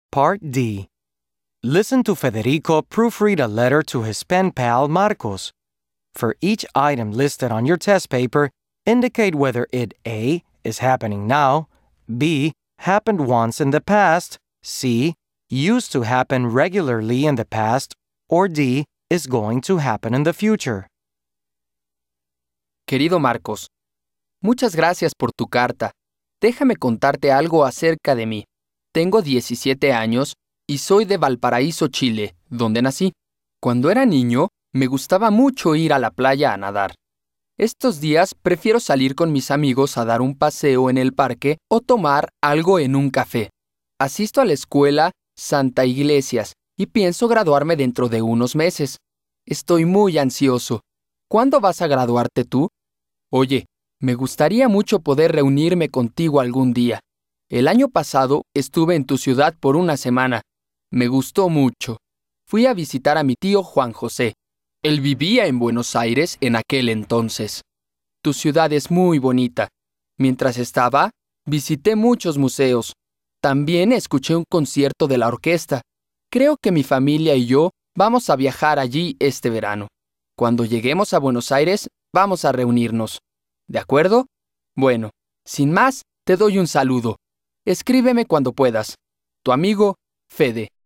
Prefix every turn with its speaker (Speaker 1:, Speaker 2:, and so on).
Speaker 1: Part D. Listen to Federico proofread a letter to his pen pal Marcos. For each item listed on your test paper, indicate whether it A. is happening now, B. happened once in the past, C. used to happen regularly in the past, or D. is going to happen in the future.
Speaker 2: Querido Marcos, muchas gracias por tu carta. Déjame contarte algo acerca de mí. Tengo 17 años y soy de Valparaíso, Chile, donde nací. Cuando era niño, me gustaba mucho ir a la playa a nadar. Estos días prefiero salir con mis amigos a dar un paseo en el parque o tomar algo en un café. Asisto a la escuela Santa Iglesias y pienso graduarme dentro de unos meses. Estoy muy ansioso. ¿Cuándo vas a graduarte tú? Oye, me gustaría mucho poder reunirme contigo algún día. El año pasado estuve en tu ciudad por una semana. Me gustó mucho. Fui a visitar a mi tío Juan José. Él vivía en Buenos Aires en aquel entonces. Tu ciudad es muy bonita. Mientras estaba, visité muchos museos. También escuché un concierto de la orquesta. Creo que mi familia y yo vamos a viajar allí este verano. Cuando lleguemos a Buenos Aires, vamos a reunirnos. ¿De acuerdo? Bueno, sin más, te doy un saludo. Escríbeme cuando puedas. Tu amigo, Fede.